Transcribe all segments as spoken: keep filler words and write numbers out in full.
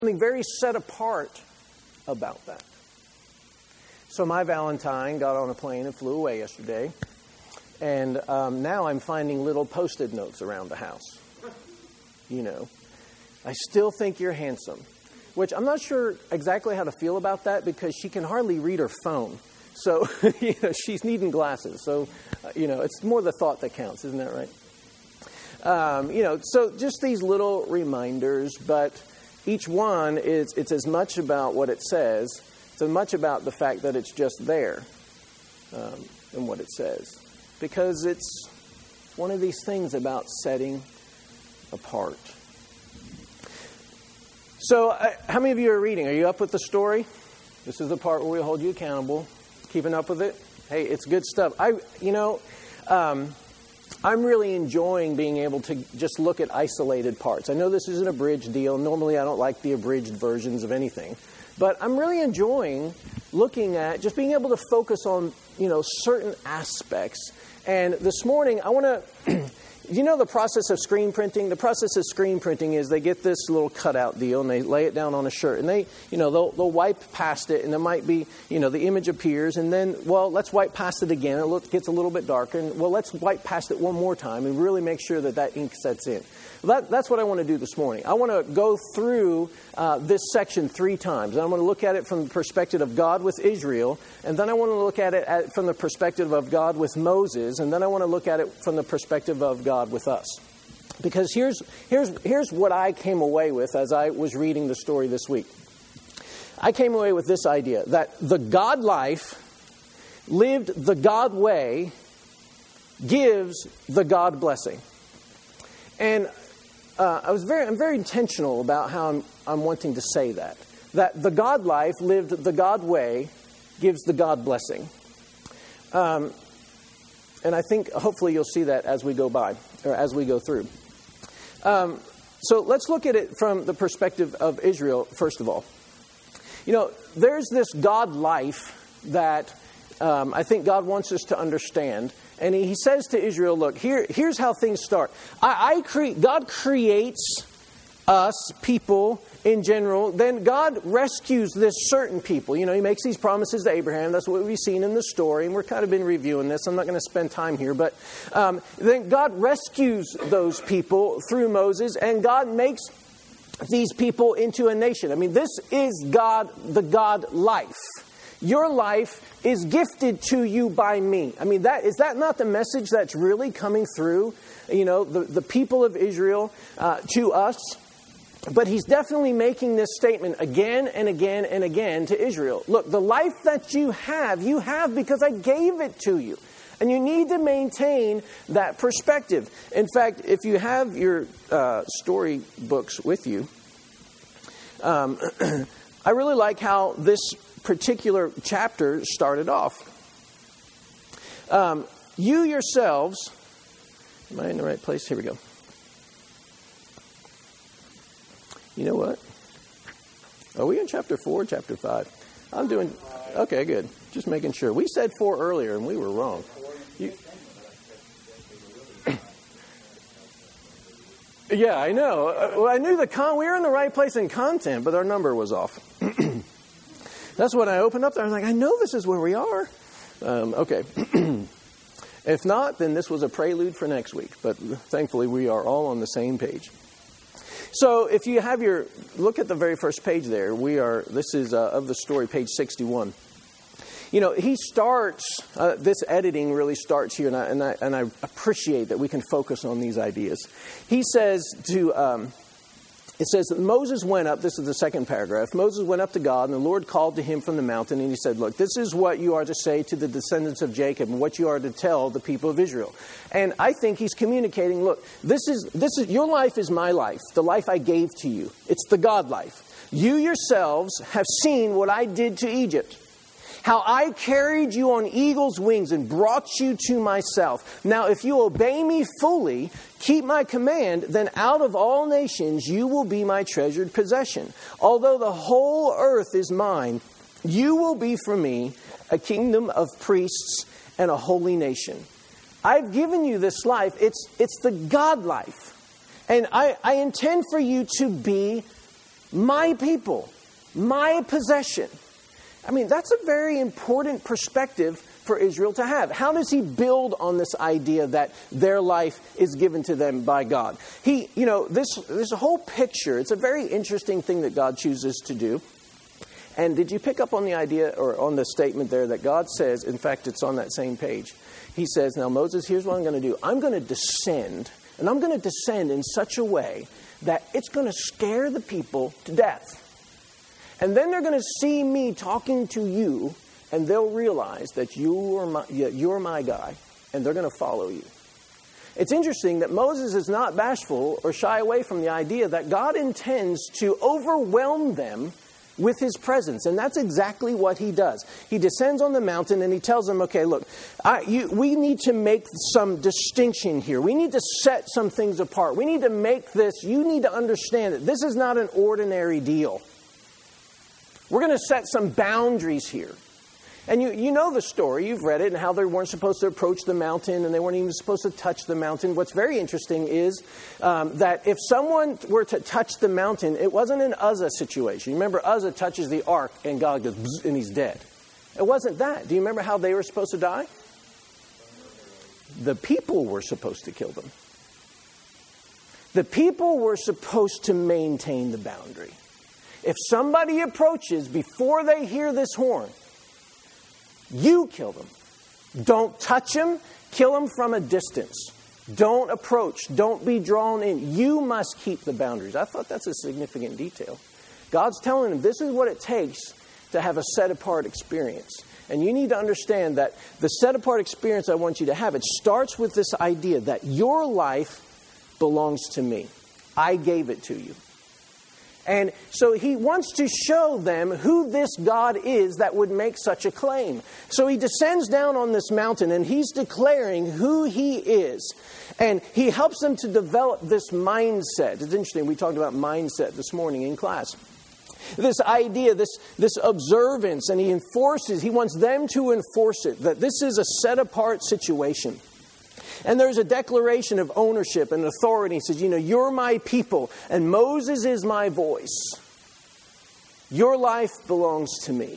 something very set apart about that. So my Valentine got on a plane and flew away yesterday. And um, now I'm finding little Post-it notes around the house. You know, I still think you're handsome. Which I'm not sure exactly how to feel about that because she can hardly read her phone. So, you know, she's needing glasses. So, uh, you know, it's more the thought that counts. Isn't that right? Um, you know, so just these little reminders, but each one is, it's as much about what it says, it's as much about the fact that it's just there um, and what it says. Because it's one of these things about setting apart. So, uh, how many of you are reading? Are you up with the story? This is the part where we hold you accountable. Keeping up with it? Hey, it's good stuff. I, you know, um, I'm really enjoying being able to just look at isolated parts. I know this is an abridged deal. Normally, I don't like the abridged versions of anything. But I'm really enjoying looking at just being able to focus on, you know, certain aspects. And this morning, I want to... You know the process of screen printing? The process of screen printing is they get this little cutout deal and they lay it down on a shirt. And they, you know, they'll, they'll wipe past it and there might be, you know, the image appears. And then, well, let's wipe past it again. It look, gets a little bit darker. And, well, let's wipe past it one more time and really make sure that that ink sets in. Well, that, that's what I want to do this morning. I want to go through uh, this section three times. And I'm going to look at it from the perspective of God with Israel. And then I want to look at it at, from the perspective of God with Moses. And then I want to look at it from the perspective of God with us. Because here's here's here's what I came away with as I was reading the story this week. I came away with this idea that the God life, lived the God way, gives the God blessing. And uh, I was very I'm very intentional about how I'm I'm wanting to say that. That the God life, lived the God way, gives the God blessing. Um, and I think hopefully you'll see that as we go by. Or as we go through. Um, so let's look at it from the perspective of Israel, first of all. You know, there's this God life that um, I think God wants us to understand. And he, he says to Israel, look, here, here's how things start. I, I cre- God creates us, people in general. Then God rescues this certain people. You know, he makes these promises to Abraham. That's what we've seen in the story. And we're kind of been reviewing this. I'm not going to spend time here. But um, then God rescues those people through Moses. And God makes these people into a nation. I mean, this is God, the God life. Your life is gifted to you by me. I mean, that is that not the message that's really coming through, you know, the, the people of Israel uh, to us? But he's definitely making this statement again and again and again to Israel. Look, the life that you have, you have because I gave it to you. And you need to maintain that perspective. In fact, if you have your uh, story books with you, um, I really like how this particular chapter started off. Um, you yourselves, am I in the right place? Here we go. You know what? Are we in chapter four or chapter five? I'm doing... Okay, good. Just making sure. We said four earlier and we were wrong. You, yeah, I know. Uh, well, I knew the con... We were in the right place in content, but our number was off. That's when I opened up there. I was like, I know this is where we are. Um, okay. If not, then this was a prelude for next week. But thankfully, we are all on the same page. So if you have your, look at the very first page there. We are, this is uh, of the story, page sixty-one. You know, he starts, uh, this editing really starts here, and I, and, I, and I appreciate that we can focus on these ideas. He says to, um, it says that Moses went up, this is the second paragraph, Moses went up to God, and the Lord called to him from the mountain, and he said, look, this is what you are to say to the descendants of Jacob, and what you are to tell the people of Israel. And I think he's communicating, look, this is, this is, your life is my life, the life I gave to you. It's the God life. You yourselves have seen what I did to Egypt. How I carried you on eagle's wings and brought you to myself. Now, if you obey me fully, keep my command, then out of all nations you will be my treasured possession. Although the whole earth is mine, you will be for me a kingdom of priests and a holy nation. I've given you this life. It's, it's the God life. And I, I intend for you to be My people, my possession. I mean, that's a very important perspective for Israel to have. How does he build on this idea that their life is given to them by God? He, you know, this, this whole picture, it's a very interesting thing that God chooses to do. And did you pick up on the idea or on the statement there that God says, in fact, it's on that same page. He says, now Moses, here's what I'm going to do. I'm going to descend, and I'm going to descend in such a way that it's going to scare the people to death. And then they're going to see me talking to you, and they'll realize that you are my, you're my guy, and they're going to follow you. It's interesting that Moses is not bashful or shy away from the idea that God intends to overwhelm them with his presence. And that's exactly what he does. He descends on the mountain and he tells them, okay, look, I, you, we need to make some distinction here. We need to set some things apart. We need to make this, you need to understand that this is not an ordinary deal. We're going to set some boundaries here. And you, you know the story, you've read it, and how they weren't supposed to approach the mountain, and they weren't even supposed to touch the mountain. What's very interesting is um, that if someone were to touch the mountain, it wasn't an Uzzah situation. You remember Uzzah touches the ark, and God goes, bzz, and he's dead. It wasn't that. Do you remember how they were supposed to die? The people were supposed to kill them. The people were supposed to maintain the boundary. If somebody approaches before they hear this horn, you kill them. Don't touch them. Kill them from a distance. Don't approach. Don't be drawn in. You must keep the boundaries. I thought that's a significant detail. God's telling them this is what it takes to have a set-apart experience. And you need to understand that the set-apart experience I want you to have, it starts with this idea that your life belongs to me. I gave it to you. And so he wants to show them who this God is that would make such a claim. So he descends down on this mountain and he's declaring who he is. And he helps them to develop this mindset. It's interesting, we talked about mindset this morning in class. This idea, this, this observance, and he enforces, he wants them to enforce it, that this is a set-apart situation. And there's a declaration of ownership and authority. He says, you know, you're my people, and Moses is my voice. Your life belongs to me.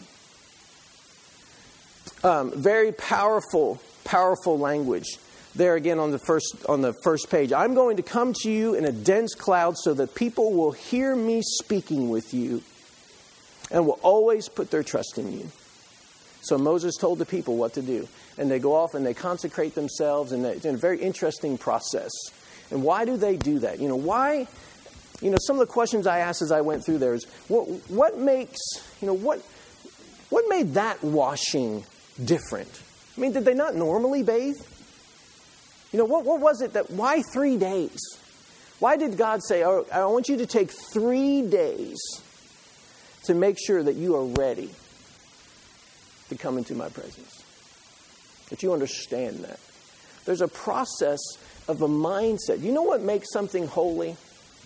Um, very powerful, powerful language. There again on the first on the first page. I'm going to come to you in a dense cloud so that people will hear me speaking with you and will always put their trust in you. So Moses told the people what to do. And they go off and they consecrate themselves, and it's a very interesting process. And why do they do that? You know, why, you know, some of the questions I asked as I went through there is, what, what makes, you know, what, what made that washing different? I mean, did they not normally bathe? You know, what, what was it that, why three days? Why did God say, oh, I want you to take three days to make sure that you are ready to come into my presence? That you understand that. There's a process of a mindset. You know what makes something holy?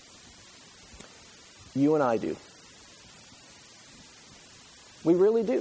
You and I do. We really do.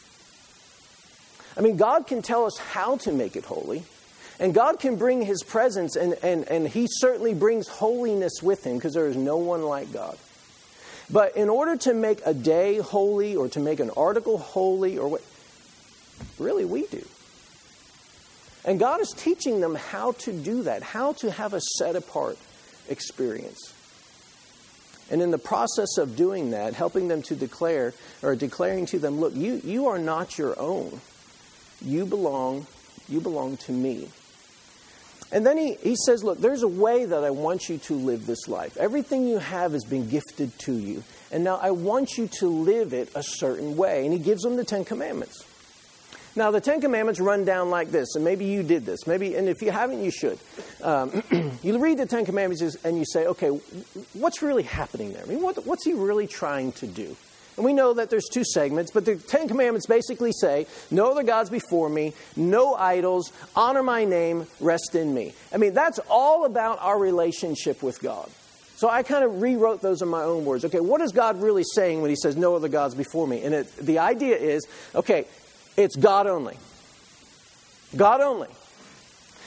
I mean, God can tell us how to make it holy. And God can bring his presence, and, and, and he certainly brings holiness with him, because there is no one like God. But in order to make a day holy, or to make an article holy, or what, really we do. And God is teaching them how to do that, how to have a set-apart experience. And in the process of doing that, helping them to declare, or declaring to them, look, you, you are not your own. You belong, you belong to me. And then he, he says, look, there's a way that I want you to live this life. Everything you have has been gifted to you. And now I want you to live it a certain way. And he gives them the Ten Commandments. Now, the Ten Commandments run down like this, and maybe you did this. Maybe, and if you haven't, you should. Um, you read the Ten Commandments and you say, okay, what's really happening there? I mean, what, what's he really trying to do? And we know that there's two segments, but the Ten Commandments basically say, no other gods before me, no idols, honor my name, rest in me. I mean, that's all about our relationship with God. So I kind of rewrote those in my own words. Okay, what is God really saying when he says, no other gods before me? And it, the idea is, okay, it's God only. God only.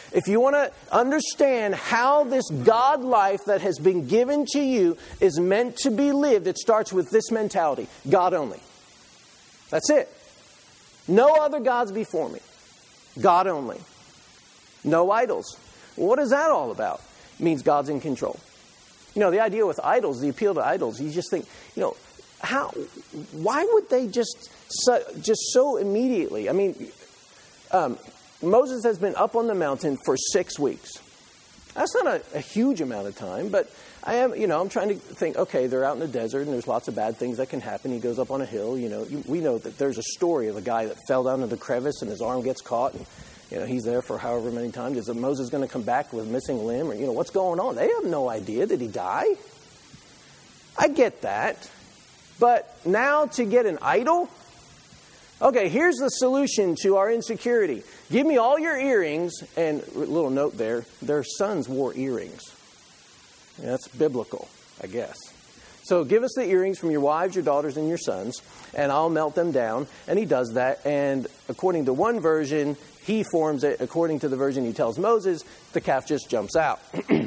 if you want to understand how this God life that has been given to you is meant to be lived, it starts with this mentality: God only. That's it. No other gods before me. God only. No idols. Well, what is that all about? It means God's in control. You know, the idea with idols, the appeal to idols, you just think, you know, how? Why would they just so, just so immediately? I mean, um, Moses has been up on the mountain for six weeks. That's not a, a huge amount of time, but I am, you know, I'm trying to think, okay, they're out in the desert and there's lots of bad things that can happen. He goes up on a hill, you know, you, we know that there's a story of a guy that fell down into the crevice and his arm gets caught, and, you know, he's there for however many times. Is Moses going to come back with a missing limb? Or, you know, what's going on? They have no idea. Did he die? I get that. But now to get an idol? Okay, here's the solution to our insecurity. Give me all your earrings, and a little note there, their sons wore earrings. Yeah, that's biblical, I guess. So give us the earrings from your wives, your daughters, and your sons, and I'll melt them down. And he does that, and according to one version, he forms it. According to the version he tells Moses, the calf just jumps out.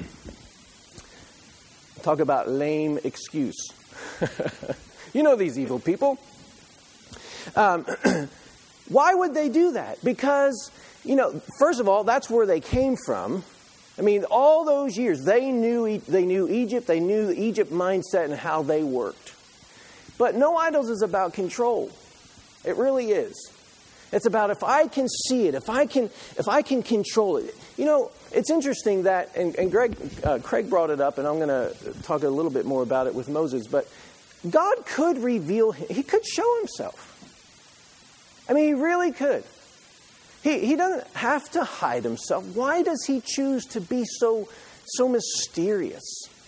Talk about lame excuse. You know these evil people. Um, why would they do that? Because, you know, first of all, that's where they came from. I mean, all those years, they knew they knew Egypt, they knew the Egypt mindset and how they worked. But no idols is about control. It really is. It's about if I can see it, if I can, if I can control it. You know, it's interesting that, and, and Greg, uh, Craig brought it up, and I'm going to talk a little bit more about it with Moses. But God could reveal, he could show himself. I mean, he really could. He he doesn't have to hide himself. Why does he choose to be so so mysterious?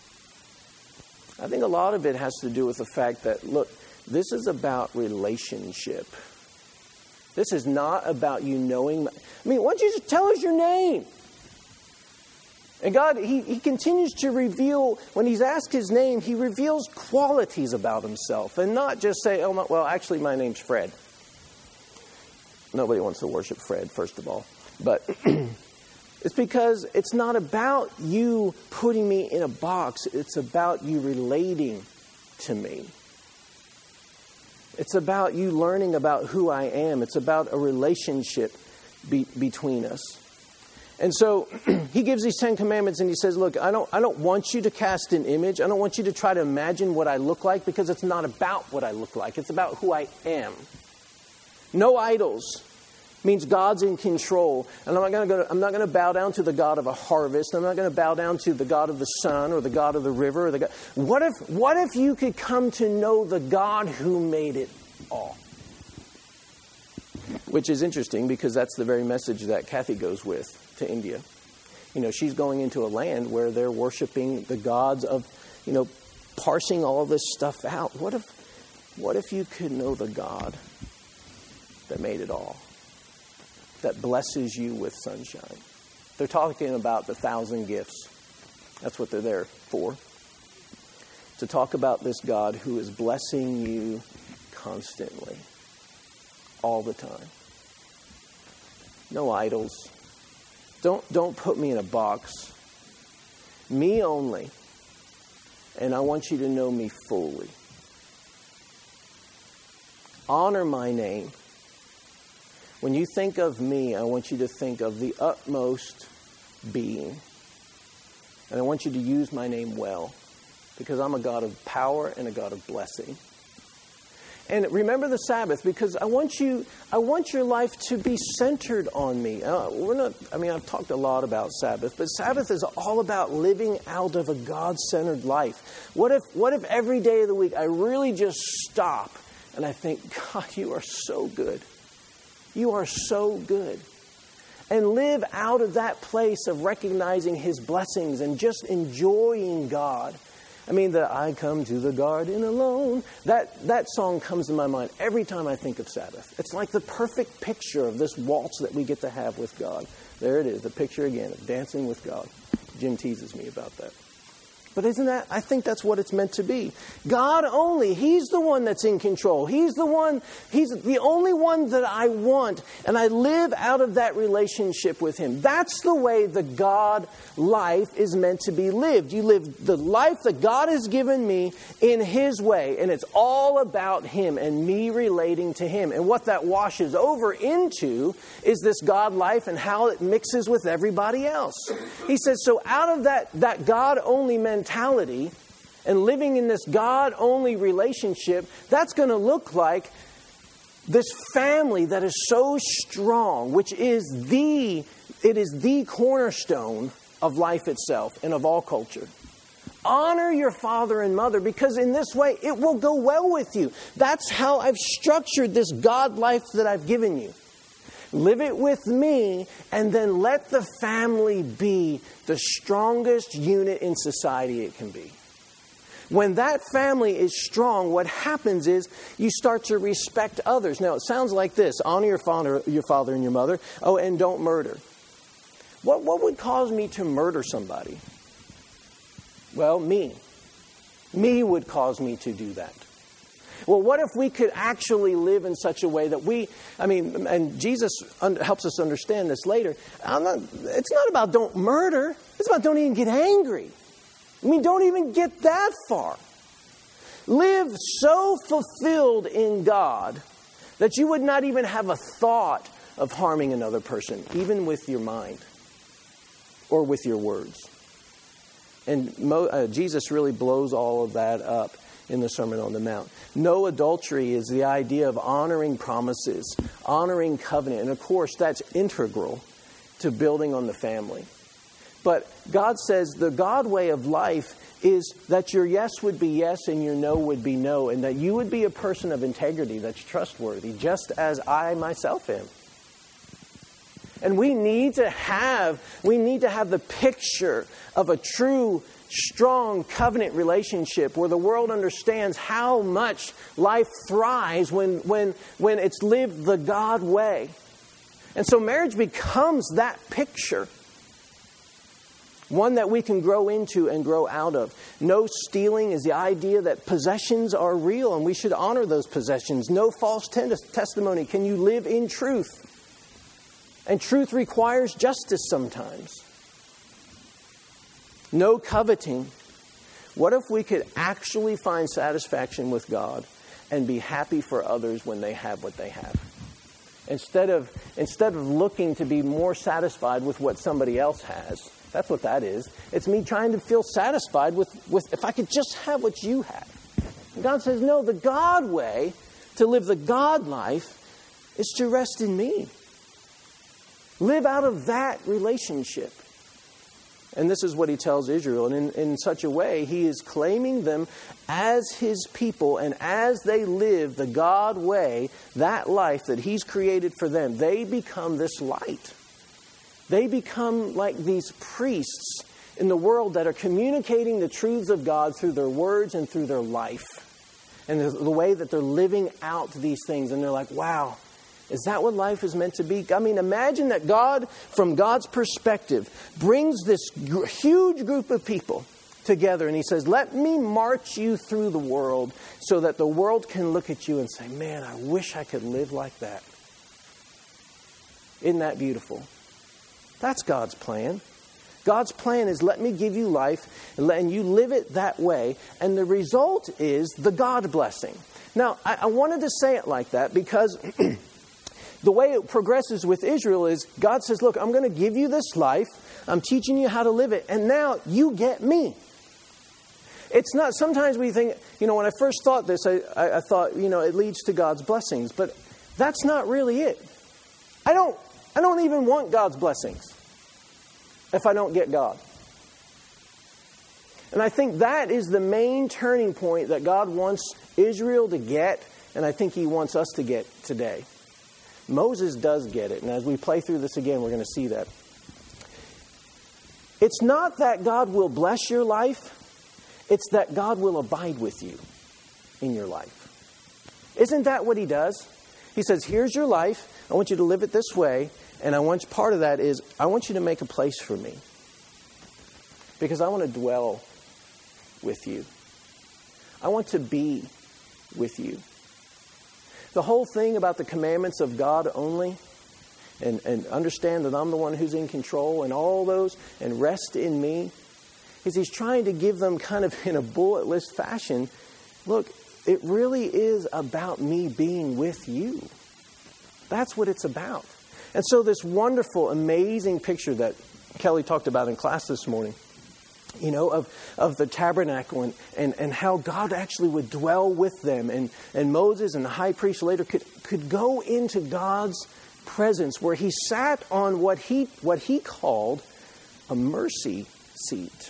I think a lot of it has to do with the fact that, look, this is about relationship. This is not about you knowing. I mean, why don't you just tell us your name? And God, he, he continues to reveal, when he's asked his name, he reveals qualities about himself. And not just say, oh, my, well, actually, my name's Fred. Nobody wants to worship Fred, first of all. But it's because it's not about you putting me in a box. It's about you relating to me. It's about you learning about who I am. It's about a relationship be, between us. And so he gives these Ten Commandments and he says, look, I don't, I don't want you to cast an image. I don't want you to try to imagine what I look like, because it's not about what I look like. It's about who I am. No idols means God's in control. And I'm not going to go, I'm not going to bow down to the God of a harvest. I'm not going to bow down to the God of the sun or the God of the river. Or the God. What if, what if you could come to know the God who made it all? Which is interesting, because that's the very message that Kathy goes with to India. You know, she's going into a land where they're worshiping the gods of, you know, parsing all this stuff out. What if, what if you could know the God that made it all, that blesses you with sunshine? They're talking about the thousand gifts. That's what they're there for. To talk about this God who is blessing you constantly, all the time. No idols. Don't, don't put me in a box. Me only. And I want you to know me fully. Honor my name. When you think of me, I want you to think of the utmost being. And I want you to use my name well, because I'm a God of power and a God of blessing. And remember the Sabbath, because I want you, I want your life to be centered on me. Uh, we're not, I mean, I've talked a lot about Sabbath, but Sabbath is all about living out of a God-centered life. What if, what if every day of the week I really just stop and I think, God, you are so good. You are so good. And live out of that place of recognizing his blessings and just enjoying God. I mean, the I come to the garden alone, that, that song comes to my mind every time I think of Sabbath. It's like the perfect picture of this waltz that we get to have with God. There it is, the picture again of dancing with God. Jim teases me about that. But isn't that, I think that's what it's meant to be. God only, He's the one that's in control. He's the one, He's the only one that I want. And I live out of that relationship with Him. That's the way the God life is meant to be lived. You live the life that God has given me in His way. And it's all about Him and me relating to Him. And what that washes over into is this God life and how it mixes with everybody else. He says, so out of that, that God only mentality, mentality and living in this God-only relationship, that's going to look like this family that is so strong, which is the, it is the cornerstone of life itself and of all culture. Honor your father and mother, because in this way it will go well with you. That's how I've structured this God life that I've given you. Live it with me, and then let the family be the strongest unit in society it can be. When that family is strong, what happens is you start to respect others. Now, it sounds like this. Honor your father, your father and your mother. Oh, and don't murder. What, what would cause me to murder somebody? Well, me. Me would cause me to do that. Well, what if we could actually live in such a way that we, I mean, and Jesus un- helps us understand this later. I'm not, it's not about don't murder. It's about don't even get angry. I mean, don't even get that far. Live so fulfilled in God that you would not even have a thought of harming another person, even with your mind or with your words. And Mo, uh, Jesus really blows all of that up in the Sermon on the Mount. No adultery is the idea of honoring promises, honoring covenant. And of course, that's integral to building on the family. But God says the God way of life is that your yes would be yes and your no would be no. And that you would be a person of integrity that's trustworthy, just as I myself am. And we need to have, we need to have the picture of a true strong covenant relationship where the world understands how much life thrives when, when, when it's lived the God way. And so marriage becomes that picture. One that we can grow into and grow out of. No stealing is the idea that possessions are real and we should honor those possessions. No false ten- testimony. Can you live in truth? And truth requires justice sometimes. No coveting. What if we could actually find satisfaction with God and be happy for others when they have what they have? Instead of, instead of looking to be more satisfied with what somebody else has. That's what that is. It's me trying to feel satisfied with, with if I could just have what you have. And God says, no, the God way to live the God life is to rest in me. Live out of that relationship. And this is what he tells Israel. And in, in such a way, he is claiming them as his people. And as they live the God way, that life that he's created for them, they become this light. They become like these priests in the world that are communicating the truths of God through their words and through their life. And the, the way that they're living out these things. And they're like, wow, is that what life is meant to be? I mean, imagine that God, from God's perspective, brings this gr- huge group of people together. And he says, let me march you through the world so that the world can look at you and say, man, I wish I could live like that. Isn't that beautiful? That's God's plan. God's plan is let me give you life and you live it that way. And the result is the God blessing. Now, I, I wanted to say it like that because the way it progresses with Israel is God says, look, I'm going to give you this life. I'm teaching you how to live it. And now you get me. It's not, sometimes we think, you know, when I first thought this, I, I, I thought, you know, it leads to God's blessings. But that's not really it. I don't, I don't even want God's blessings if I don't get God. And I think that is the main turning point that God wants Israel to get, and I think he wants us to get today. Moses does get it, and as we play through this again, we're going to see that. It's not that God will bless your life, it's that God will abide with you in your life. Isn't that what he does? He says, here's your life, I want you to live it this way, and I want part of that is, I want you to make a place for me. Because I want to dwell with you. I want to be with you. The whole thing about the commandments of God only, and, and understand that I'm the one who's in control and all those, and rest in me, is he's trying to give them kind of in a bullet list fashion, look, it really is about me being with you. That's what it's about. And so this wonderful, amazing picture that Kelly talked about in class this morning, you know, of, of the tabernacle and, and, and how God actually would dwell with them. And, and Moses and the high priest later could, could go into God's presence where he sat on what he, what he called a mercy seat.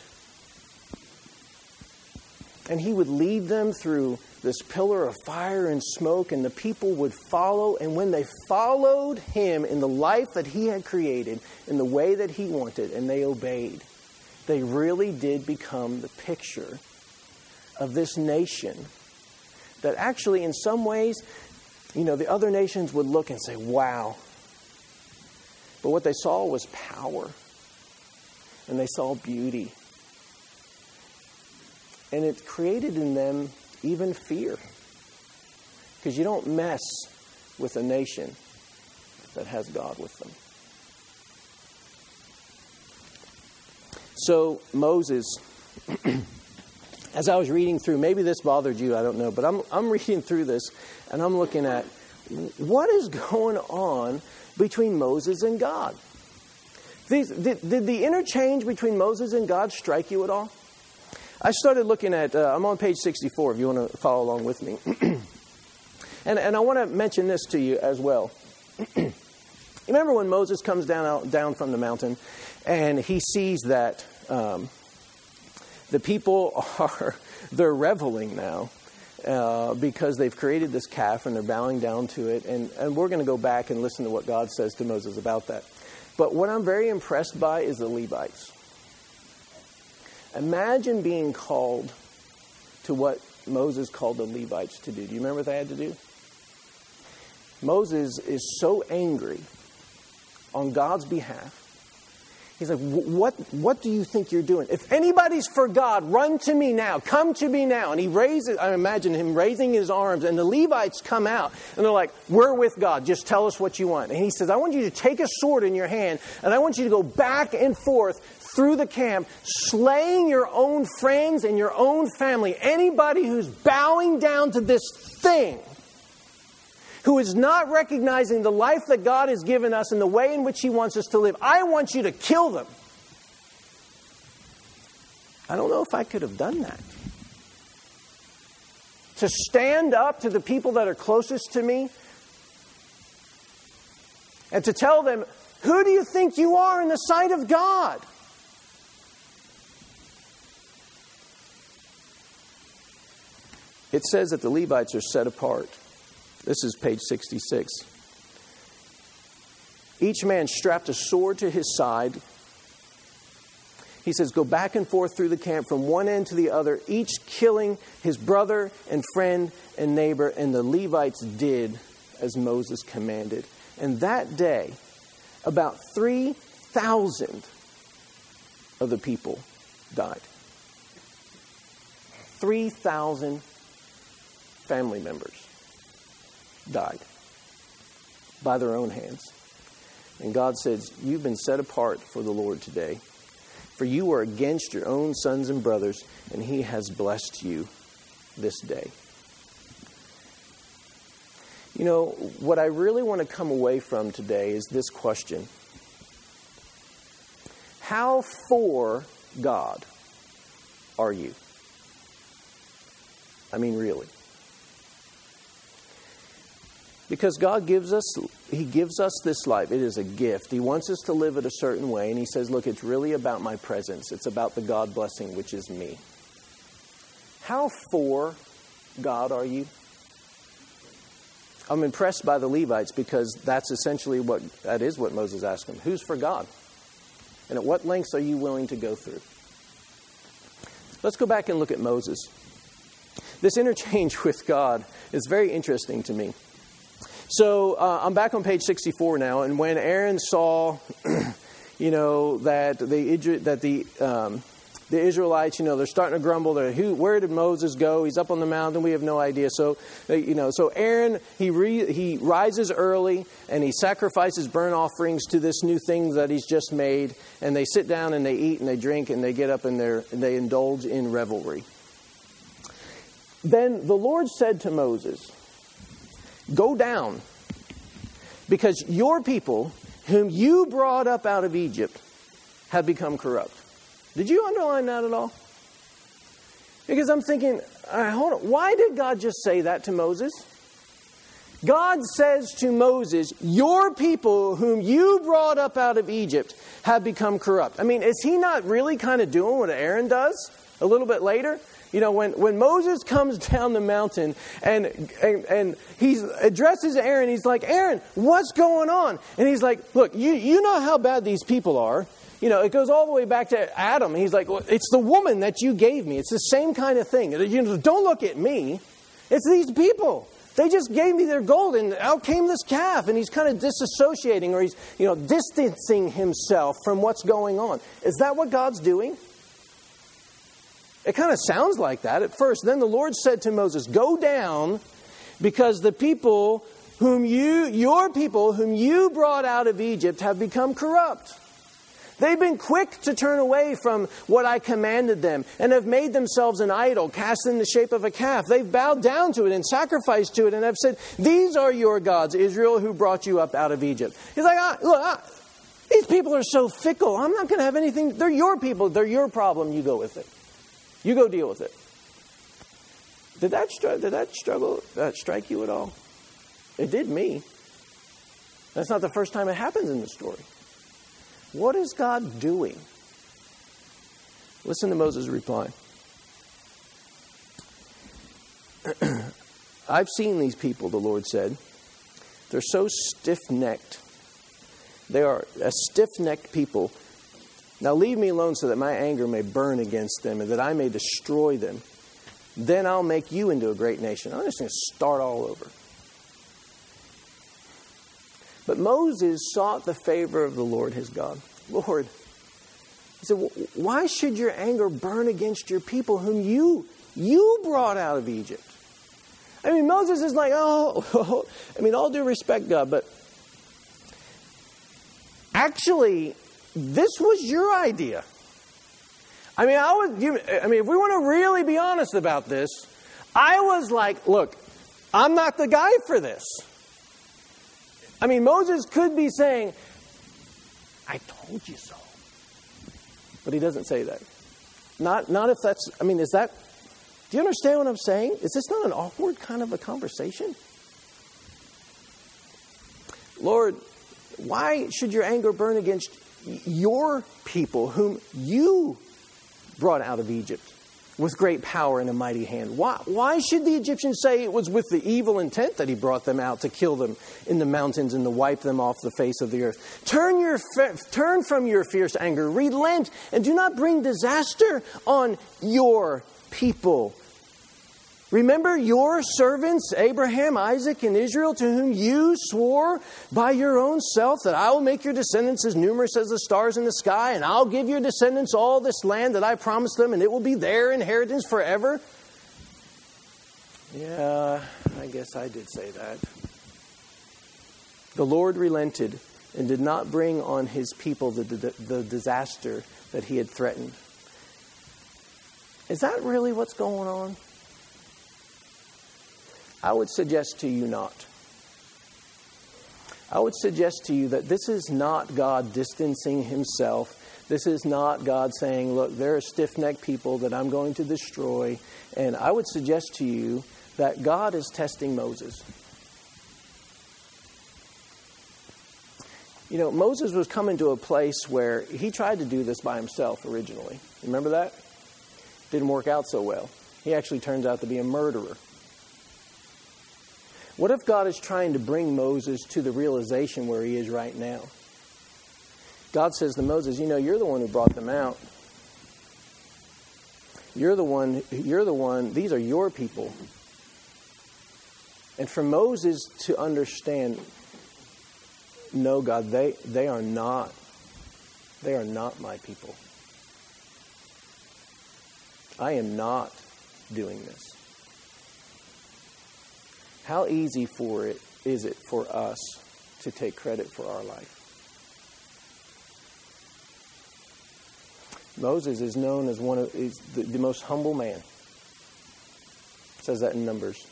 And he would lead them through this pillar of fire and smoke, and the people would follow. And when they followed him in the life that he had created, in the way that he wanted, and they obeyed, they really did become the picture of this nation that actually in some ways, you know, the other nations would look and say, wow. But what they saw was power. And they saw beauty. And it created in them even fear. Because you don't mess with a nation that has God with them. So Moses, as I was reading through, maybe this bothered you, I don't know, but I'm I'm reading through this and I'm looking at what is going on between Moses and God. These, did, did the interchange between Moses and God strike you at all? I started looking at, uh, I'm on page sixty-four if you want to follow along with me. and, and I want to mention this to you as well. You remember when Moses comes down out, down from the mountain and he sees that um, the people are, they're reveling now uh, because they've created this calf and they're bowing down to it. And, and we're going to go back and listen to what God says to Moses about that. But what I'm very impressed by is the Levites. Imagine being called to what Moses called the Levites to do. Do you remember what they had to do? Moses is so angry on God's behalf. He's like, what, what do you think you're doing? If anybody's for God, run to me now. Come to me now. And he raises, I imagine him raising his arms, and the Levites come out, and they're like, we're with God. Just tell us what you want. And he says, I want you to take a sword in your hand, and I want you to go back and forth through the camp, slaying your own friends and your own family. Anybody who's bowing down to this thing, who is not recognizing the life that God has given us and the way in which he wants us to live, I want you to kill them. I don't know if I could have done that. To stand up to the people that are closest to me and to tell them, who do you think you are in the sight of God? It says that the Levites are set apart. This is page sixty-six. Each man strapped a sword to his side. He says, go back and forth through the camp from one end to the other, each killing his brother and friend and neighbor. And the Levites did as Moses commanded. And that day, about three thousand of the people died. three thousand family members died by their own hands. And God says, you've been set apart for the Lord today. For you are against your own sons and brothers, and he has blessed you this day. You know, what I really want to come away from today is this question. How for God are you? I mean, really. Because God gives us, he gives us this life. It is a gift. He wants us to live it a certain way. And he says, look, it's really about my presence. It's about the God blessing, which is me. How for God are you? I'm impressed by the Levites because that's essentially what, that is what Moses asked them. Who's for God? And at what lengths are you willing to go through? Let's go back and look at Moses. This interchange with God is very interesting to me. So uh, I'm back on page sixty-four now, and when Aaron saw, you know, that the that the um, the Israelites, you know, they're starting to grumble. They're, Who, where did Moses go? He's up on the mountain. We have no idea. So, you know, so Aaron, he re, he rises early and he sacrifices burnt offerings to this new thing that he's just made. And they sit down and they eat and they drink and they get up and, and they indulge in revelry. Then the Lord said to Moses, "Go down, because your people, whom you brought up out of Egypt, have become corrupt." Did you underline that at all? Because I'm thinking, all right, hold on. Why did God just say that to Moses? God says to Moses, your people whom you brought up out of Egypt have become corrupt. I mean, is he not really kind of doing what Aaron does a little bit later? You know, when, when Moses comes down the mountain and, and and he addresses Aaron, he's like, "Aaron, what's going on?" And he's like, "Look, you, you know how bad these people are. You know, it goes all the way back to Adam." He's like, "Well, it's the woman that you gave me. It's the same kind of thing. You know, don't look at me. It's these people. They just gave me their gold, and out came this calf." And he's kind of disassociating, or he's, you know, distancing himself from what's going on. Is that what God's doing? It kind of sounds like that at first. Then the Lord said to Moses, "Go down, because the people whom you, your people whom you brought out of Egypt have become corrupt. They've been quick to turn away from what I commanded them and have made themselves an idol, cast in the shape of a calf. They've bowed down to it and sacrificed to it and have said, 'These are your gods, Israel, who brought you up out of Egypt.'" He's like, ah, look, ah, these people are so fickle. I'm not going to have anything. They're your people. They're your problem. You go with it. You go deal with it. Did that, str- did that struggle uh, strike you at all? It did me. That's not the first time it happens in the story. What is God doing? Listen to Moses' reply. "I've seen these people," the Lord said. "They're so stiff-necked. They are a stiff-necked people. Now leave me alone so that my anger may burn against them and that I may destroy them. Then I'll make you into a great nation." I'm just going to start all over. But Moses sought the favor of the Lord his God. "Lord," he said, "why should your anger burn against your people whom you, you brought out of Egypt?" I mean, Moses is like, oh, I mean, all due respect, God, but actually, this was your idea. I mean, I was. You, I mean, if we want to really be honest about this, I was like, "Look, I'm not the guy for this." I mean, Moses could be saying, "I told you so," but he doesn't say that. Not, not if that's. I mean, is that? Do you understand what I'm saying? Is this not an awkward kind of a conversation? "Lord, why should your anger burn against your people whom you brought out of Egypt with great power and a mighty hand? Why, why should the Egyptians say it was with the evil intent that he brought them out to kill them in the mountains and to wipe them off the face of the earth? Turn your turn from your fierce anger, relent, and do not bring disaster on your people. Remember your servants, Abraham, Isaac, and Israel, to whom you swore by your own self that I will make your descendants as numerous as the stars in the sky, and I'll give your descendants all this land that I promised them, and it will be their inheritance forever." Yeah, I guess I did say that. The Lord relented and did not bring on his people the, the, the disaster that he had threatened. Is that really what's going on? I would suggest to you not. I would suggest to you that this is not God distancing himself. This is not God saying, "Look, there are stiff-necked people that I'm going to destroy." And I would suggest to you that God is testing Moses. You know, Moses was coming to a place where he tried to do this by himself originally. Remember that? Didn't work out so well. He actually turns out to be a murderer. What if God is trying to bring Moses to the realization where he is right now? God says to Moses, "You know, you're the one who brought them out. You're the one, you're the one, these are your people." And for Moses to understand, no, God, they, they are not, they are not my people. I am not doing this. How easy for it is it for us to take credit for our life? Moses is known as one of is the, the most humble man. It says that in Numbers.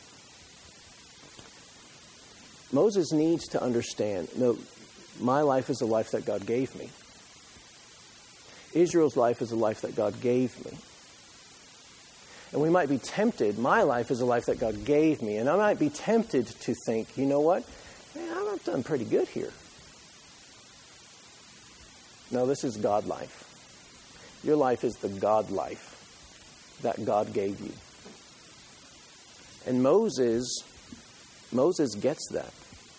Moses needs to understand, no, my life is a life that God gave me. Israel's life is a life that God gave me. And we might be tempted, my life is a life that God gave me, and I might be tempted to think, you know what? Man, I've done pretty good here. No, this is God life. Your life is the God life that God gave you. And Moses, Moses gets that.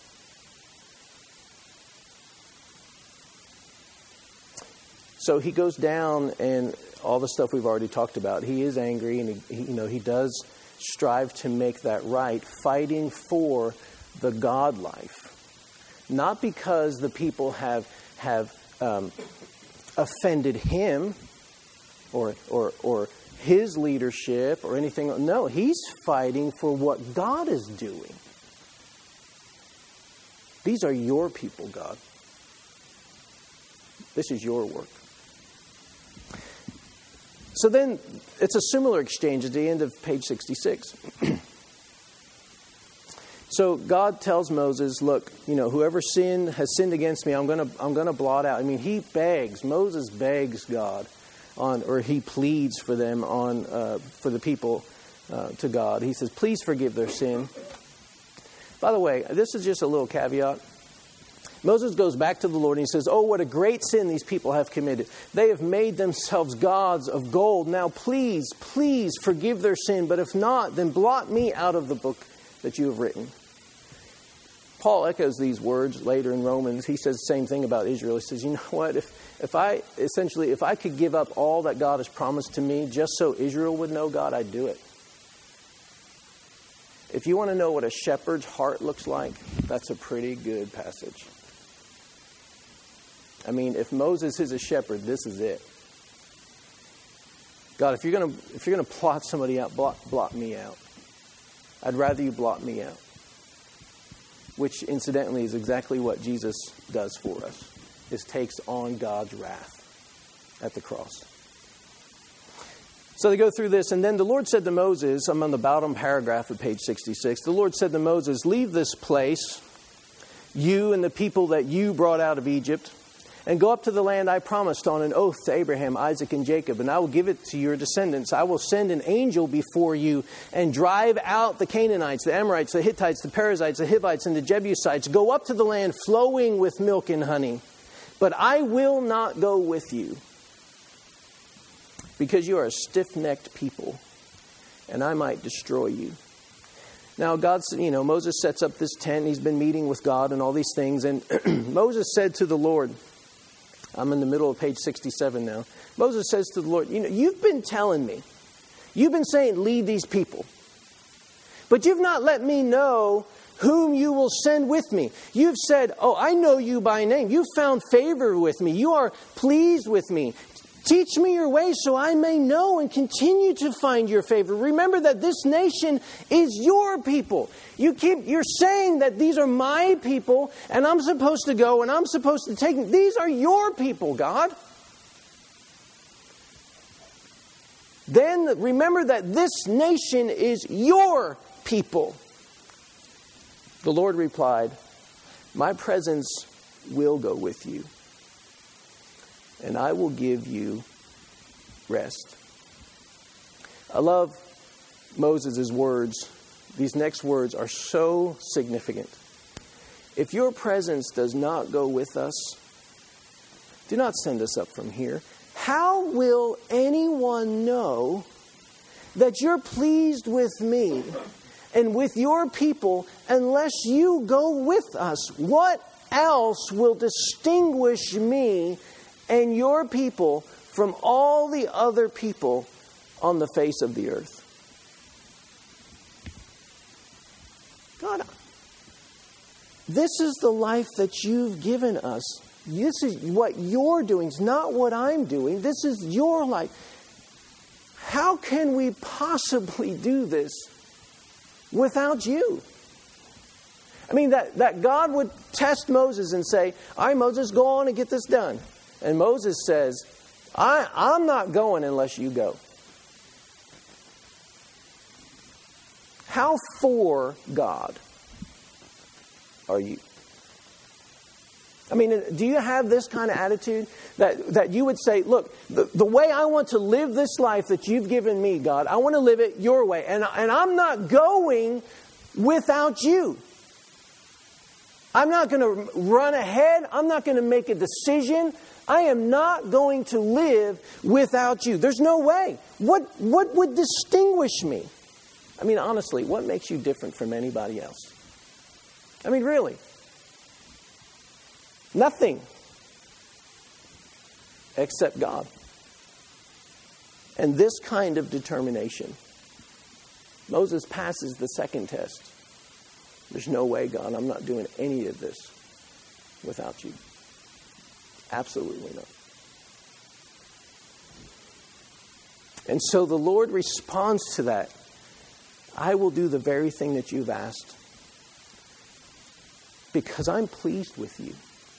So he goes down, and all the stuff we've already talked about. He is angry, and he, he, you know, he does strive to make that right, fighting for the God life, not because the people have have um, offended him or or or his leadership or anything. No, he's fighting for what God is doing. These are your people, God. This is your work. So then, it's a similar exchange at the end of page sixty-six. So God tells Moses, look, you know, whoever sinned has sinned against me, I'm going to I'm going to blot out. I mean, he begs, Moses begs God on, or he pleads for them on, uh, for the people uh, to God. He says, please forgive their sin. By the way, this is just a little caveat. Moses goes back to the Lord and he says, oh, what a great sin these people have committed. They have made themselves gods of gold. Now, please, please forgive their sin. But if not, then blot me out of the book that you have written. Paul echoes these words later in Romans. He says the same thing about Israel. He says, you know what? If, if I, essentially, if I could give up all that God has promised to me just so Israel would know God, I'd do it. If you want to know what a shepherd's heart looks like, that's a pretty good passage. I mean, if Moses is a shepherd, this is it. God, if you're gonna if you're gonna plot somebody out, blot, blot me out. I'd rather you blot me out. Which, incidentally, is exactly what Jesus does for us. Is takes on God's wrath at the cross. So they go through this, and then the Lord said to Moses, I'm on the bottom paragraph of page sixty-six. The Lord said to Moses, leave this place, you and the people that you brought out of Egypt, and go up to the land I promised on an oath to Abraham, Isaac, and Jacob, and I will give it to your descendants. I will send an angel before you and drive out the Canaanites, the Amorites, the Hittites, the Perizzites, the Hivites, and the Jebusites. Go up to the land flowing with milk and honey. But I will not go with you, because you are a stiff-necked people, and I might destroy you. Now, God's, you know, Moses sets up this tent. He's been meeting with God and all these things. And Moses said to the Lord, I'm in the middle of page sixty-seven now. Moses says to the Lord, you know, you've been telling me, you've been saying, lead these people. But you've not let me know whom you will send with me. You've said, oh, I know you by name. You've found favor with me. You are pleased with me. Teach me your ways so I may know and continue to find your favor. Remember that this nation is your people. You keep, you're saying that these are my people and I'm supposed to go and I'm supposed to take them. These are your people, God. Then remember that this nation is your people. The Lord replied, my presence will go with you, and I will give you rest. I love Moses' words. These next words are so significant. If your presence does not go with us, do not send us up from here. How will anyone know that you're pleased with me and with your people unless you go with us? What else will distinguish me and your people from all the other people on the face of the earth? God, this is the life that you've given us. This is what you're doing. It's not what I'm doing. This is your life. how can we possibly do this without you? I mean, that, that God would test Moses and say, all right, Moses, go on and get this done. And Moses says, I, I'm not going unless you go. How for God are you? I mean, do you have this kind of attitude that, that you would say, look, the, the way I want to live this life that you've given me, God, I want to live it your way. And, and I'm not going without you. I'm not going to run ahead. I'm not going to make a decision. I am not going to live without you. There's no way. What, what would distinguish me? I mean, honestly, what makes you different from anybody else? I mean, really. Nothing. Except God. And this kind of determination. Moses passes the second test. There's no way, God, I'm not doing any of this without you. Absolutely not. And so the Lord responds to that. I will do the very thing that you've asked because I'm pleased with you.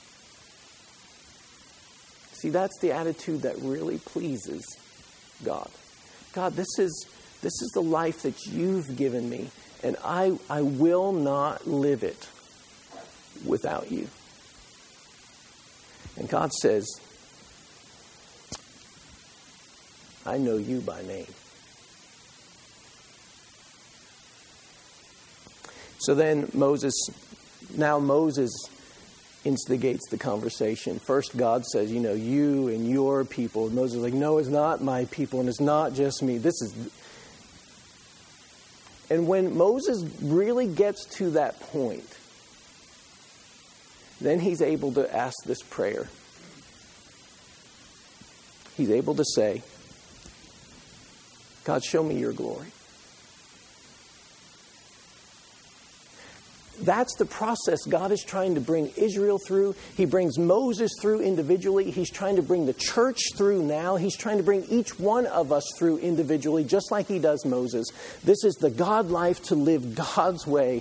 See, that's the attitude that really pleases God. God, this is this is the life that you've given me, and I, I will not live it without you. And God says, I know you by name. So then Moses, now Moses instigates the conversation. First God says, you know, you and your people. And Moses is like, no, it's not my people and it's not just me. This is... And when Moses really gets to that point, then he's able to ask this prayer. He's able to say, God, show me your glory. That's the process God is trying to bring Israel through. He brings Moses through individually. He's trying to bring the church through now. He's trying to bring each one of us through individually, just like he does Moses. This is the God life, to live God's way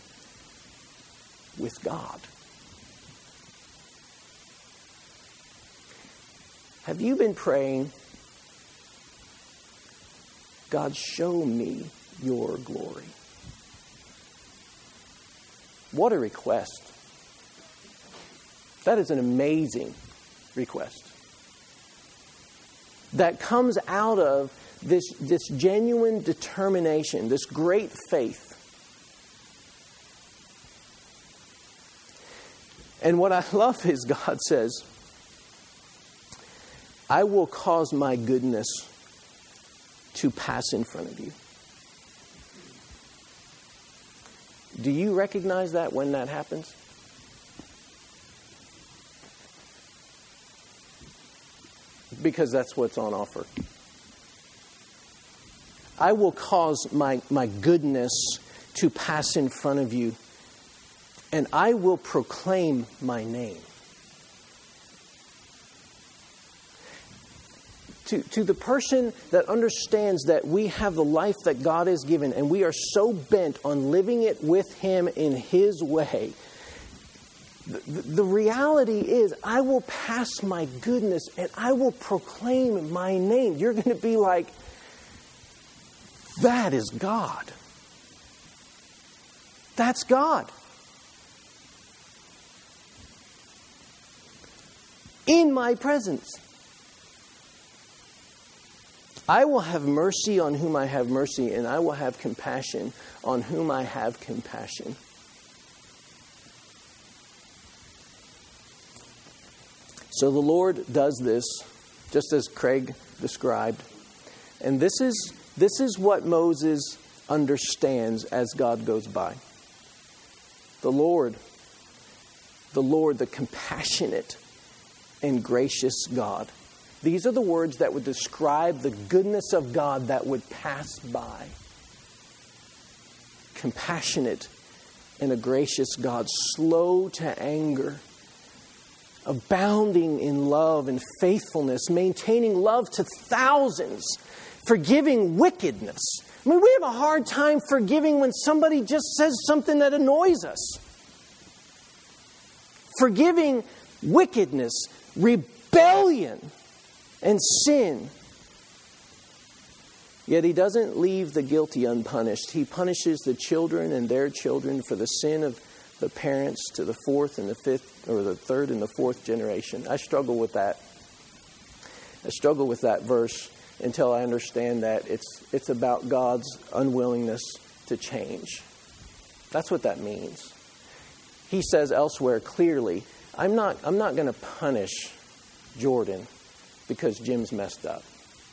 with God. Have you been praying, God, show me your glory? What a request. That is an amazing request. That comes out of this, this genuine determination, this great faith. And what I love is God says, I will cause my goodness to pass in front of you. Do you recognize that when that happens? Because that's what's on offer. I will cause my, my goodness to pass in front of you, and I will proclaim my name. To, to the person that understands that we have the life that God has given and we are so bent on living it with Him in His way, the, the reality is I will pass my goodness and I will proclaim my name. You're going to be like, that is God. That's God. In my presence. I will have mercy on whom I have mercy, and I will have compassion on whom I have compassion. So the Lord does this, just as Craig described. And this is, this is what Moses understands as God goes by. The Lord, the Lord, the compassionate and gracious God. These are the words that would describe the goodness of God that would pass by. Compassionate and a gracious God, slow to anger, abounding in love and faithfulness, maintaining love to thousands, Forgiving wickedness. I mean, we have a hard time forgiving when somebody just says something that annoys us. Forgiving wickedness, rebellion, and sin. Yet he doesn't leave the guilty unpunished. He punishes the children and their children for the sin of the parents to the fourth and the fifth, or the third and the fourth generation. I struggle with that. I struggle with that verse until I understand that it's it's about God's unwillingness to change. That's what that means. He says elsewhere clearly, I'm not I'm not going to punish Jordan because Jim's messed up.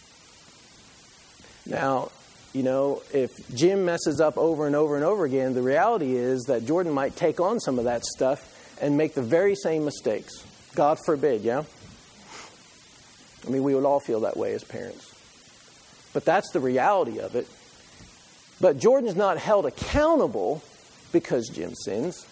Now, you know, if Jim messes up over and over and over again, the reality is that Jordan might take on some of that stuff and make the very same mistakes. God forbid, yeah? I mean, we would all feel that way as parents. But that's the reality of it. But Jordan's not held accountable because Jim sins.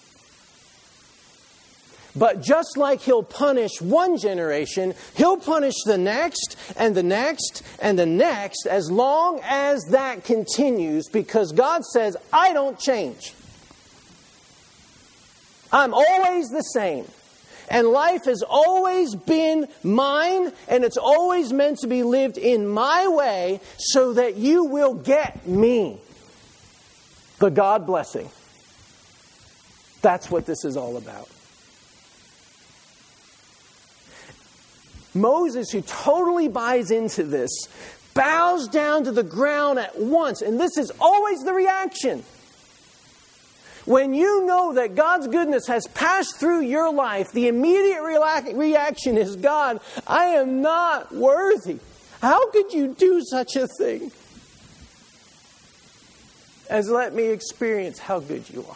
But just like he'll punish one generation, he'll punish the next and the next and the next as long as that continues, because God says, I don't change. I'm always the same. And life has always been mine, and it's always meant to be lived in my way so that you will get me. The God blessing. That's what this is all about. Moses, who totally buys into this, bows down to the ground at once. And this is always the reaction. When you know that God's goodness has passed through your life, the immediate reaction is, God, I am not worthy. How could you do such a thing as let me experience how good you are?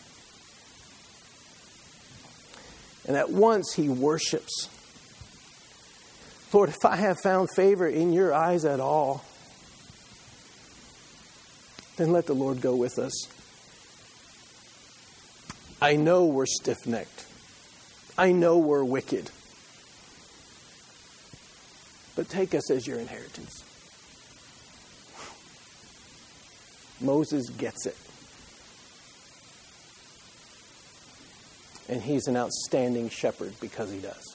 And at once he worships. Lord, if I have found favor in your eyes at all, then let the Lord go with us. I know we're stiff-necked. I know we're wicked. But take us as your inheritance. Moses gets it. And he's an outstanding shepherd because he does.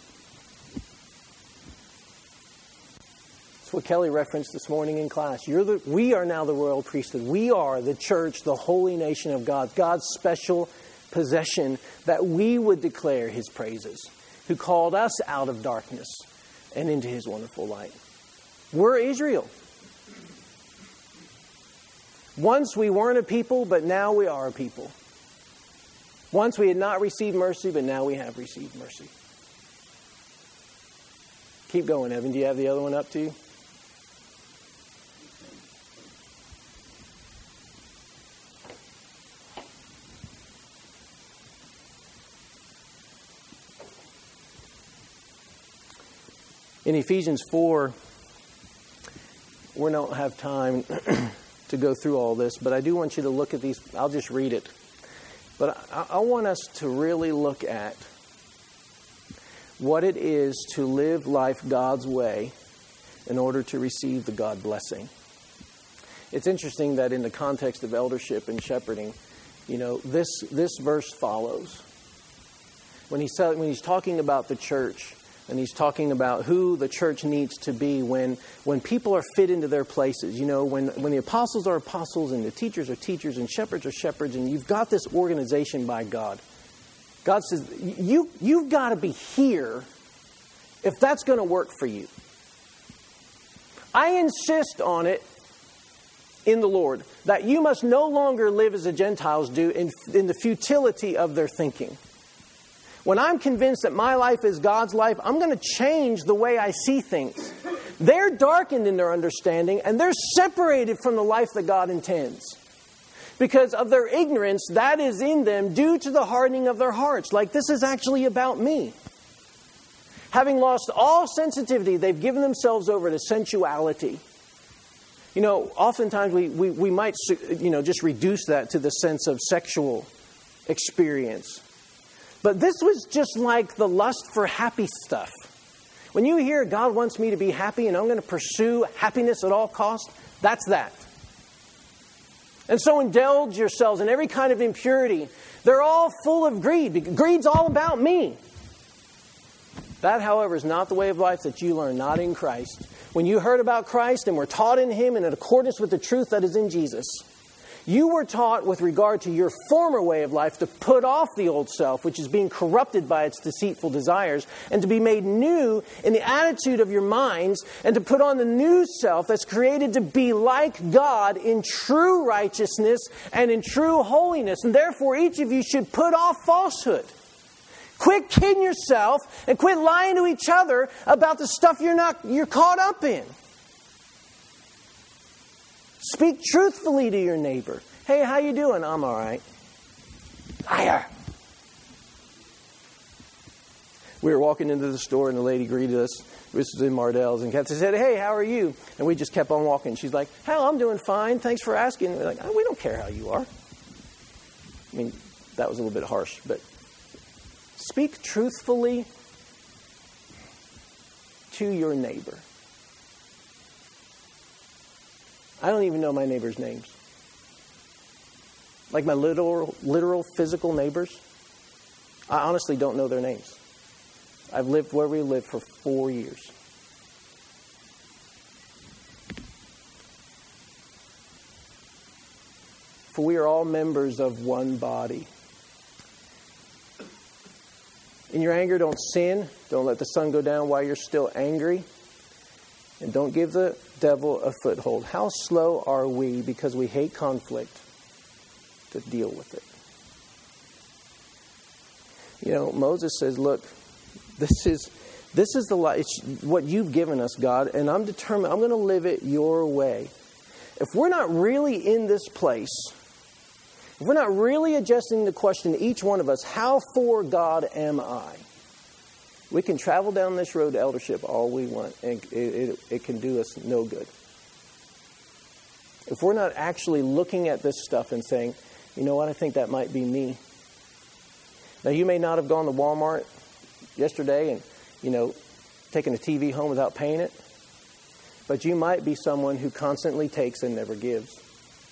That's what Kelly referenced this morning in class. You're the, we are now the royal priesthood. We are the church, the holy nation of God, God's special possession, that we would declare his praises, who called us out of darkness and into his wonderful light. We're Israel. Once we weren't a people, but now we are a people. Once we had not received mercy, but now we have received mercy. Keep going, Evan. Do you have the other one up too? In Ephesians four, we don't have time to go through all this, but I do want you to look at these. I'll just read it. But I, I want us to really look at what it is to live life God's way in order to receive the God blessing. It's interesting that in the context of eldership and shepherding, you know, this this verse follows. When he's, when he's talking about the church, and he's talking about who the church needs to be when when people are fit into their places. You know, when, when the apostles are apostles and the teachers are teachers and shepherds are shepherds, and you've got this organization by God. God says, you, you've got to be here if that's going to work for you. I insist on it in the Lord that you must no longer live as the Gentiles do in, in the futility of their thinking. When I'm convinced that my life is God's life, I'm going to change the way I see things. They're darkened in their understanding, and they're separated from the life that God intends. Because of their ignorance that is in them due to the hardening of their hearts. Like, this is actually about me. Having lost all sensitivity, they've given themselves over to sensuality. You know, oftentimes we, we, we might, you know, just reduce that to the sense of sexual experience. But this was just like the lust for happy stuff. When you hear God wants me to be happy and I'm going to pursue happiness at all costs, that's that. And so indulge yourselves in every kind of impurity. They're all full of greed. Greed's all about me. That, however, is not the way of life that you learn, not in Christ. When you heard about Christ and were taught in Him and in accordance with the truth that is in Jesus, you were taught with regard to your former way of life to put off the old self, which is being corrupted by its deceitful desires, and to be made new in the attitude of your minds, and to put on the new self that's created to be like God in true righteousness and in true holiness. And therefore, each of you should put off falsehood. Quit kidding yourself and quit lying to each other about the stuff you're not you're caught up in. Speak truthfully to your neighbor. Hey, how you doing? I'm all right. Liar. We were walking into the store and the lady greeted us. This was in Mardell's, and Kathy said, "Hey, how are you?" And we just kept on walking. She's like, "Hell, I'm doing fine. Thanks for asking." We're like, oh, "We don't care how you are." I mean, that was a little bit harsh, but speak truthfully to your neighbor. I don't even know my neighbors' names. Like my literal, literal physical neighbors, I honestly don't know their names. I've lived where we live for four years. For we are all members of one body. In your anger, don't sin. Don't let the sun go down while you're still angry. And don't give the devil a foothold. How slow are we, because we hate conflict, to deal with it? You know, Moses says, look, this is this is the life, it's what you've given us, God, and I'm determined, I'm going to live it your way. If we're not really in this place, if we're not really adjusting the question to each one of us, how for God am I? We can travel down this road to eldership all we want, and it, it, it can do us no good. If we're not actually looking at this stuff and saying, you know what, I think that might be me. Now, you may not have gone to Walmart yesterday and, you know, taken a T V home without paying it, but you might be someone who constantly takes and never gives.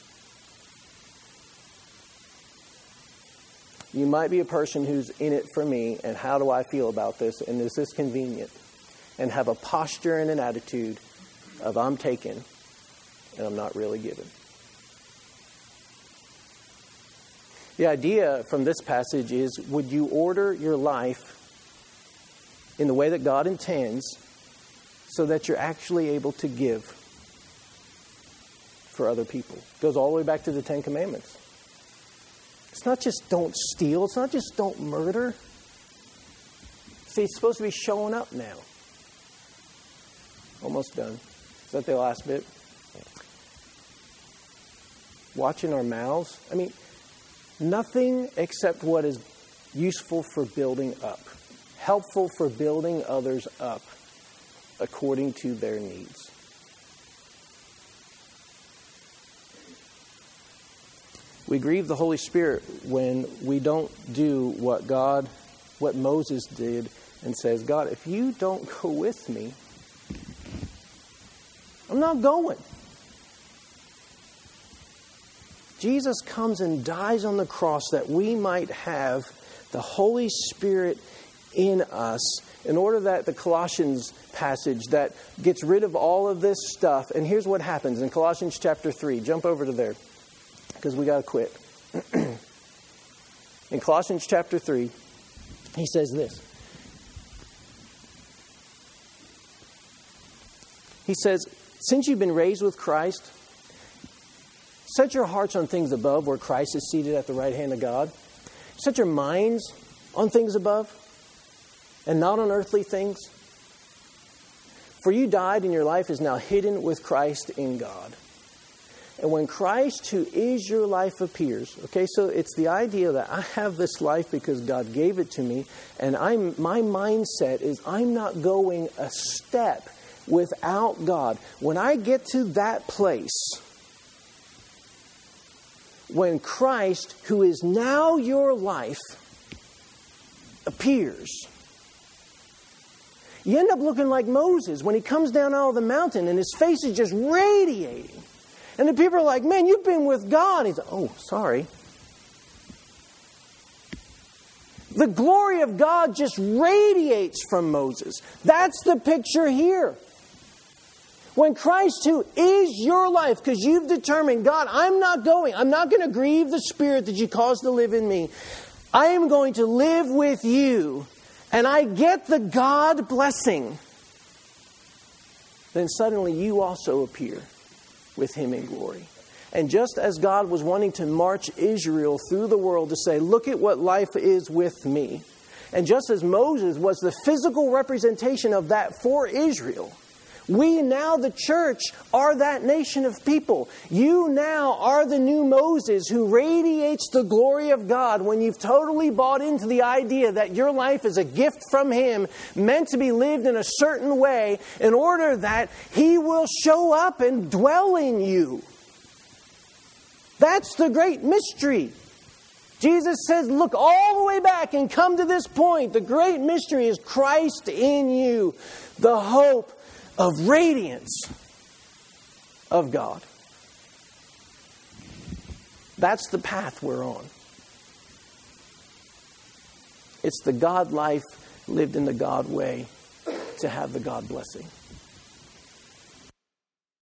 You might be a person who's in it for me, and how do I feel about this, and is this convenient? And have a posture and an attitude of I'm taken and I'm not really given. The idea from this passage is, would you order your life in the way that God intends so that you're actually able to give for other people? It goes all the way back to the Ten Commandments. It's not just don't steal. It's not just don't murder. See, it's supposed to be showing up now. Almost done. Is that the last bit? Watching our mouths. I mean, nothing except what is useful for building up. Helpful for building others up according to their needs. We grieve the Holy Spirit when we don't do what God, what Moses did, and says, God, if you don't go with me, I'm not going. Jesus comes and dies on the cross that we might have the Holy Spirit in us, in order that the Colossians passage that gets rid of all of this stuff. And here's what happens in Colossians chapter three. Jump over to there, because we got to quit. In Colossians chapter three, he says this. He says, since you've been raised with Christ, set your hearts on things above, where Christ is seated at the right hand of God. Set your minds on things above and not on earthly things. For you died, and your life is now hidden with Christ in God. And when Christ, who is your life, appears, okay, so it's the idea that I have this life because God gave it to me, and I'm my mindset is I'm not going a step without God. When I get to that place, when Christ, who is now your life, appears, You end up looking like Moses when he comes down out of the mountain and his face is just radiating. And the people are like, man, you've been with God. And he's like, oh, sorry. The glory of God just radiates from Moses. That's the picture here. When Christ who is your life, because you've determined, God, I'm not going. I'm not going to grieve the Spirit that you caused to live in me. I am going to live with you. And I get the God blessing. Then suddenly you also appear with him in glory. And just as God was wanting to march Israel through the world to say, look at what life is with me. And just as Moses was the physical representation of that for Israel, we now, the church, are that nation of people. You now are the new Moses who radiates the glory of God when you've totally bought into the idea that your life is a gift from him, meant to be lived in a certain way in order that he will show up and dwell in you. That's the great mystery. Jesus says, look all the way back and come to this point. The great mystery is Christ in you, the hope of radiance of God. That's the path we're on. It's the God life lived in the God way to have the God blessing.